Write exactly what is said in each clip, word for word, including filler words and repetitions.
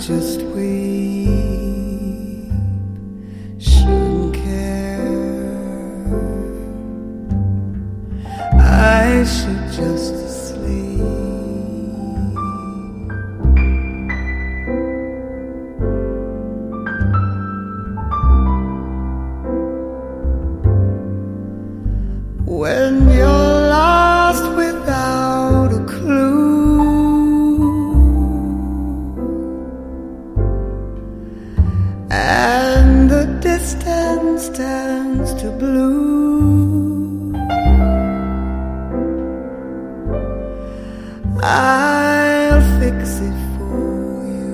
just weep, shouldn't care. I should just sleep. When you're lost without a clue, and the distance turns to blue, I'll fix it for you.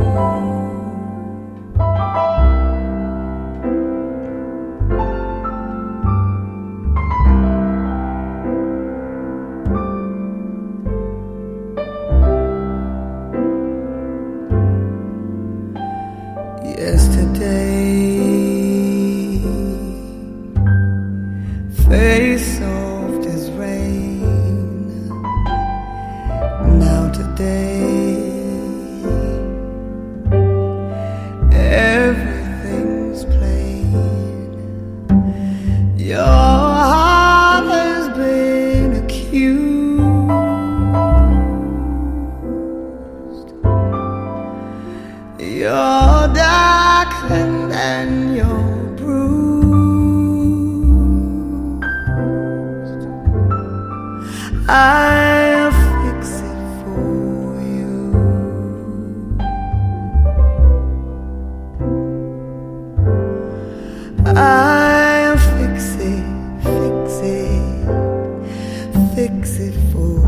Yesterday, face soft as rain. Now today, everything's plain. Your heart has been accused. You're darkened and you're bruised. I'll fix it for you. I'll fix it, fix it, fix it for you.